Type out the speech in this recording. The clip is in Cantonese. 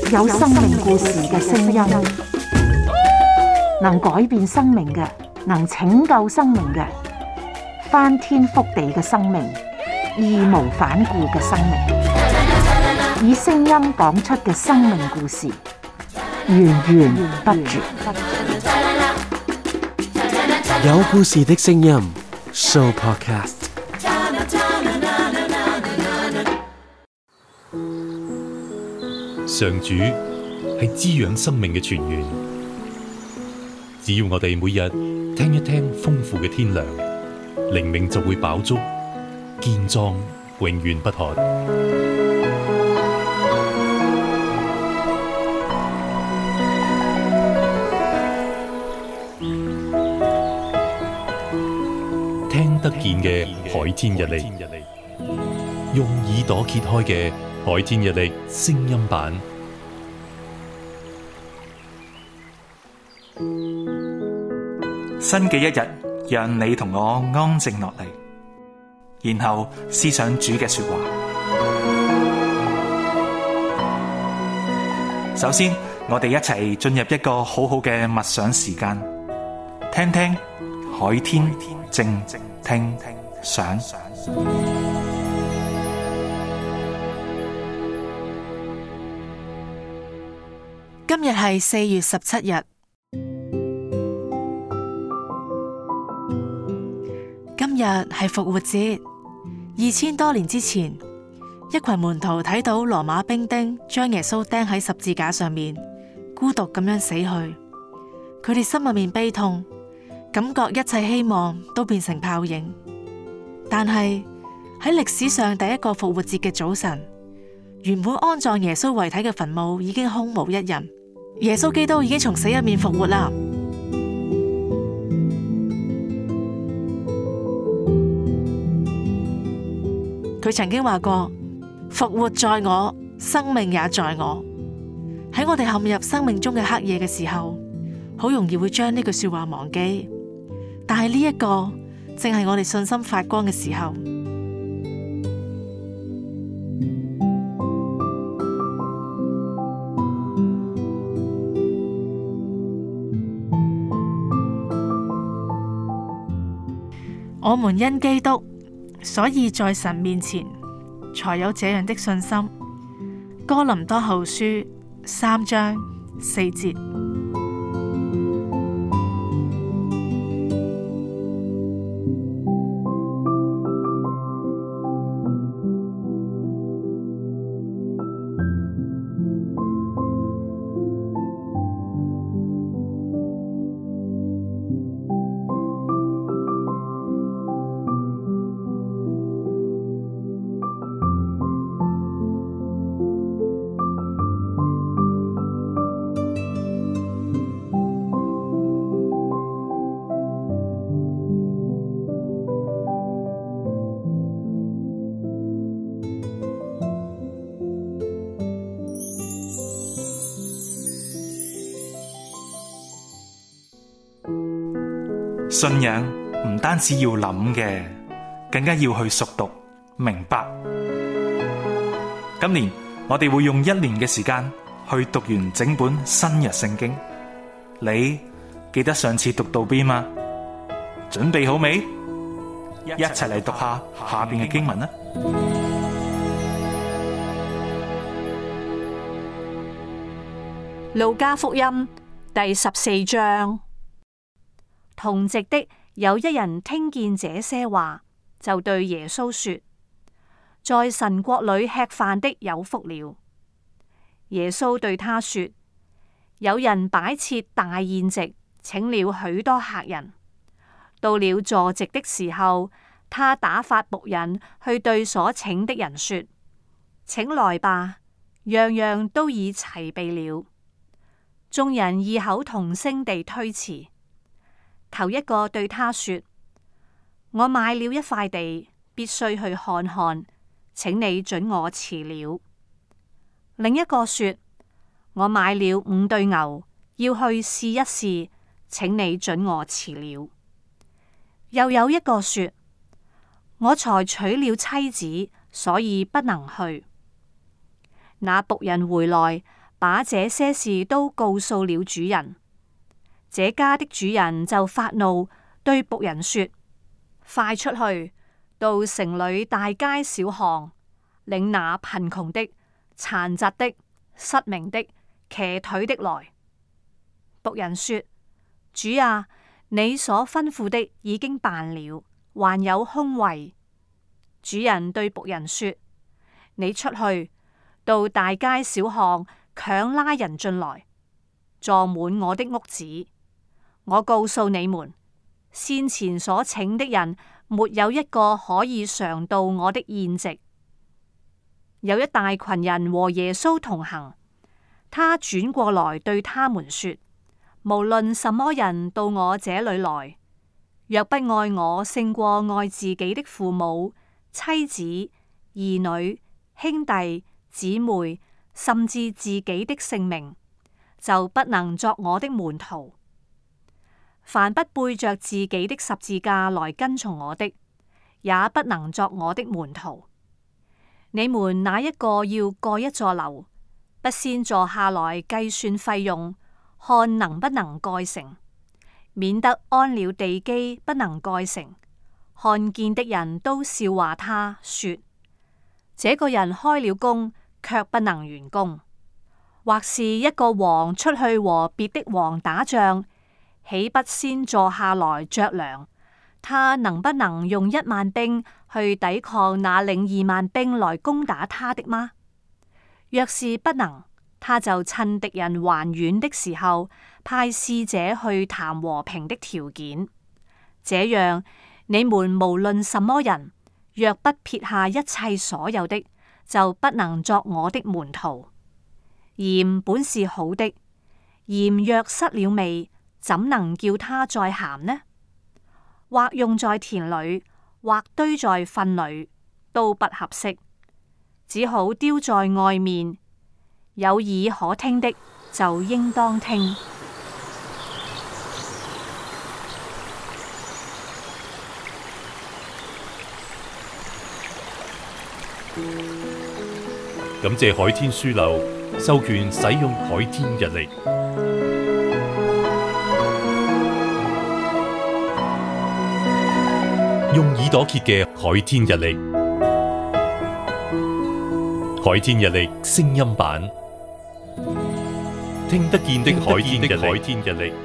有生命故事嘅聲音，能改變生命嘅，能拯救生命嘅，翻天覆地嘅生命，義無反顧嘅生命，以聲音講出嘅生命故事，源源不絕。 有故事的聲音 Show Podcast。 上主係滋養生命嘅泉源，只要我哋每日聽一聽豐富嘅天糧，靈命就會飽足、健壯、永遠不渴。聽得見嘅海天日曆，用耳朵揭開嘅海天日曆聲音版， 新嘅一日，讓你同我安靜落嚟，然後思想主嘅說話。首先，我哋一齊進入一個好好嘅默想時間，聽聽海天靜聽想。 今日係4月17日。今日係復活節。2000多年之前，一群門徒睇到羅馬兵丁將耶穌釘喺十字架上面，孤獨咁樣死去。佢哋心入面悲痛，感覺一切希望都變成泡影。但係喺歷史上第一個復活節嘅早晨，原本安葬耶穌遺體嘅墳墓已經空無一人。耶穌基督已經從死入面復活啦！佢曾經話過：復活在我，生命也在我。喺我哋陷入生命中嘅黑夜嘅時候，好容易會將呢句說話忘記。但係呢一個正係我哋信心發光嘅時候。我們因基督，所以在神面前才有這樣的信心。哥林多後書3章4節。 信仰唔單止要諗嘅，更加要去熟讀明白。今年我哋會用1年嘅時間去讀完整本新約聖經。你記得上次讀到邊嗎？準備好未？一齊嚟讀下下邊嘅經文啦。 路加福音第14章。同席的有一人聽見這些話，就對耶穌說：在神國裏吃飯的有福了。耶穌對他說：有人擺設大宴席，請了許多客人。到了坐席的時候，他打發僕人去對所請的人說：請來吧，樣樣都已齊備了。眾人異口同聲地推辭。頭一個對他說：我買了一塊地，必須去看看，請你准我辭了。另一個說：我買了5對牛，要去試一試，請你准我辭了。又有一個說：我才娶了妻子，所以不能去。那僕人回來， 把這些事都告訴了主人。這家的主人就發怒，對僕人說：快出去，到城裏大街小巷，領那貧窮的、殘疾的、失明的、瘸腿的來。僕人說：主啊，你所吩咐的已經辦了，還有空位。主人對僕人說：你出去，到大街小巷，強拉人進來，坐滿我的屋子。我告訴你們，先前所請的人，沒有一個可以嘗到我的宴席。有一大群人和耶穌同行，他轉過來對他們說：無論什麼人到我這裏來，若不愛我勝過愛自己的父母、妻子、兒女、兄弟、姊妹，甚至自己的性命，就不能作我的門徒。凡不背着自己的十字架來跟從我的，也不能作我的門徒。你們哪一個要蓋一座樓，不先坐下來計算費用，看能不能蓋成，免得安了地基不能蓋成，看見的人都笑話他說：這個人開了工，卻不能完工。或是一個王出去和別的王打仗，豈不先坐下來酌量，他能不能用10000兵去抵抗那領20000兵來攻打他的嗎？若是不能，他就趁敵人還遠的時候，派使者去談和平的條件。這樣，你們無論什麼人，若不撇下一切所有的，就不能作我的門徒。鹽本是好的，鹽若失了味，怎能叫它再鹹呢？或用在田裏，或堆在糞裏，都不合適，只好丟在外面。有耳可聽的，就應當聽。 感謝海天書樓授權使用海天日曆，用耳朵揭嘅海天日曆，海天日曆聲音版，聽得見的海天日曆。